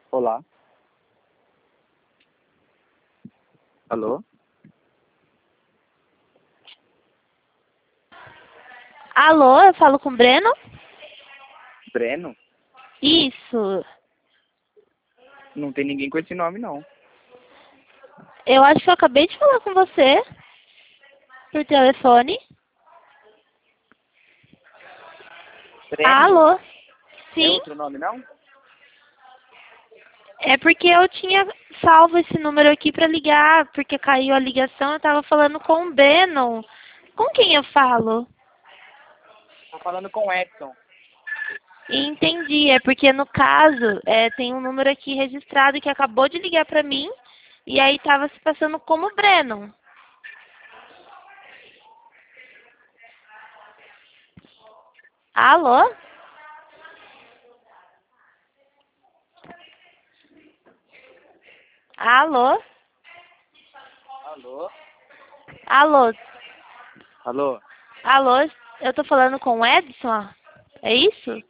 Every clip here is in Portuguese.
Olá. Alô? Alô, eu falo com o Breno? Breno? Isso. Não tem ninguém com esse nome, não. Eu acho que eu acabei de falar com você por telefone. Breno? Alô? É Sim. outro nome, não? É porque eu tinha salvo esse número aqui pra ligar, porque caiu a ligação, eu tava falando com o Breno. Com quem eu falo? Tô falando com o Edson. Entendi, é porque no caso, tem um número aqui registrado que acabou de ligar pra mim, e aí tava se passando como Breno. Alô? Alô? Alô? Alô? Alô? Alô? Eu tô falando com o Edson? É isso?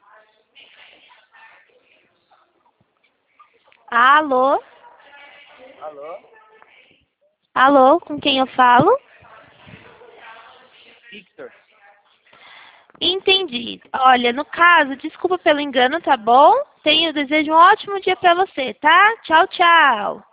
Alô? Alô? Alô, com quem eu falo? Victor. Entendi. Olha, no caso, desculpa pelo engano, tá bom? Desejo um ótimo dia pra você, tá? Tchau, tchau.